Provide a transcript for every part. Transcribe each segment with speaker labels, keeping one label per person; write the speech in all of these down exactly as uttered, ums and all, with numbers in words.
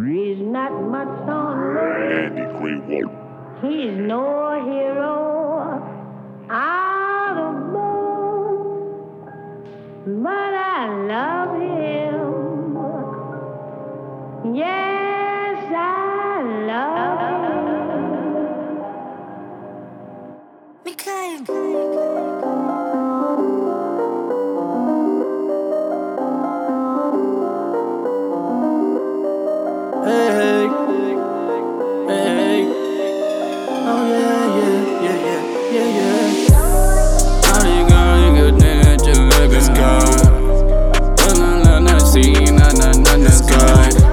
Speaker 1: He's not much on
Speaker 2: Andy Greenwald.
Speaker 1: He's no hero out of book, but I love him. Yes, I love him.
Speaker 3: Mikhail.
Speaker 4: Hey, hey, hey, oh yeah, yeah, yeah, yeah, yeah, yeah. How you girl, you good nigga, just look at go. Na na na na, see, na na na na, go.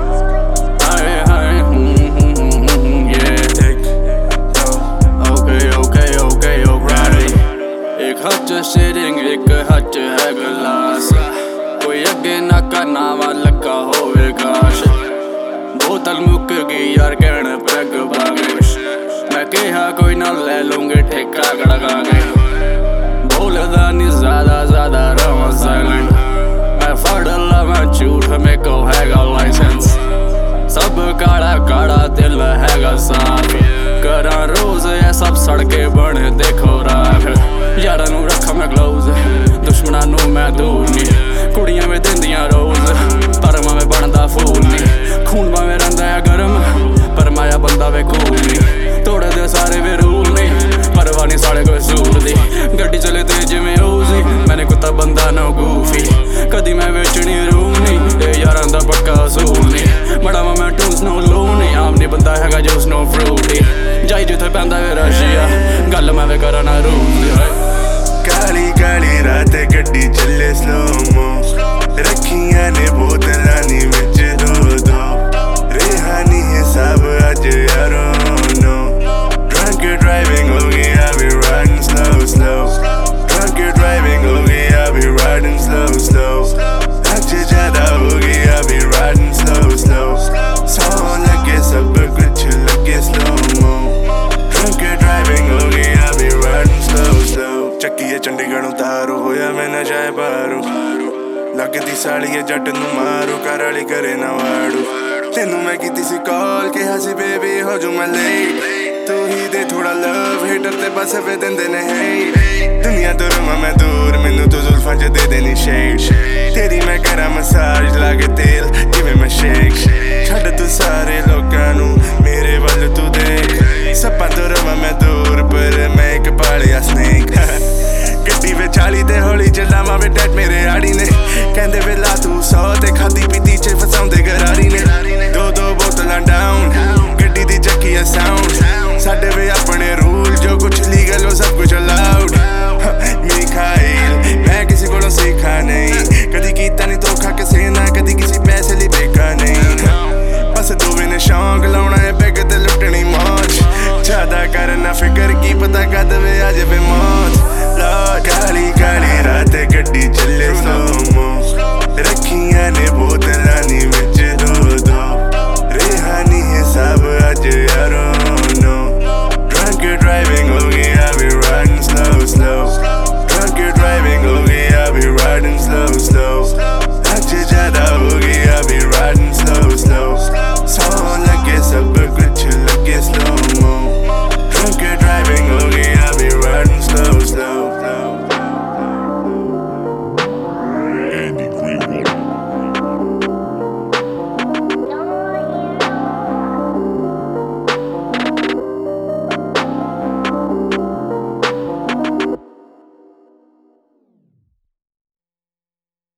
Speaker 4: Hi, hi, mm, mm, mm, mm, yeah. Okay, okay, okay, alright. एक हाथ च sharing, एक हाथ च है गिलास. कोई अगे ना करना वाला का होवेगा. बोतल मुक गई यार कहने पैग बागे. मैं कहा कोई ना ले लूंगे ठेका गड़गा के. बोलदा नहीं ज्यादा ज्यादा रहा साइलेंट. मैं फड़ ला मैं झूठ में को हैगा लाइसेंस. सब काला काला दिल हैगा साफ. करा रोज ये सब सड़के बने देखो राख. यारा नू रखा मैं ग्लोव्स. दुश्मना नू मैं दूर नहीं. कुड़ियां में दिंदियां रोज पर मैं बनदा फूल नहीं. खून में रंदा है गरम पर माया बंदा वे कूल नहीं. तोड़े दे सारे वे रूल नहीं परवाह नहीं साढ़े कोई सूट दी. गड्डी चले तेज में ओजी मैंने कुत्ता बंदा नो गूफी. कदी मैं बेचनी रूम नहीं ये यारां दा पक्का असूल नहीं. बड़ा मैं टूस नो लो नहीं आम नहीं बंदा हैगा जो स्नो फ्रूटी. जाई जिथे पैंदा वे रशिया गल मैं वे करा ना रूम दी.
Speaker 5: काली काली रात गड्डी चले स्लोमो. रखियां ने बोतलां नी विच दो दो. रेहानी हिसाब अज यारो नो. Drunk driving हो गई I'll be riding slow slow. Drunk driving हो गई I'll be riding slow slow. आज ज्यादा हो गई I'll be riding slow slow. सौ लगे सब कुछ लगे slow mo. Drunk driving हो गई I'll be riding slow slow. ਚੱਕੀਏ Chandigarh ਉਤਾਰੋ ਹੋਇਆ ਮੈਂ ਨਸ਼ਾ ਬਾਹਰੋਂ. ਲੱਗਦੀ ਸਾਲੀਏ ਜੱਟ ਨੂੰ ਮਾਰੋ ਘਰ ਵਾਲੀ ਕਰੇ ਨਾ ਵਾੜੂ. ਤੈਨੂੰ ਮੈਂ ਕੀਤੀ ਸੀ ਕਾਲ ਕਿਹਾ ਸੀ ਬੇਬੀ ਹੋ ਜੂ ਮੈਂ ਲੇਟ. ਤੂੰ ਹੀ ਦੇ ਥੋੜਾ ਲਵ ਹੇਟਰ ਤੇ ਬਸ ਵੇ ਦਿੰਦੇ ਨੇ ਹੇਟ. ਦੁਨੀਆ ਤੋਂ ਰਵਾਂ ਮੈਂ ਦੂਰ ਮੈਨੂੰ ਤੂੰ ਜ਼ੁਲਫਾਂ ਚ ਦੇ ਦੇਣੀ ਸ਼ੇਡ. ਤੇਰੀ ਮੈਂ ਕਰਾਂ ਮਸਾਜ ਲਾ ਕੇ ਤੇਲ ਜਿਵੇਂ ਮੈਂ ਸ਼ੇਕ.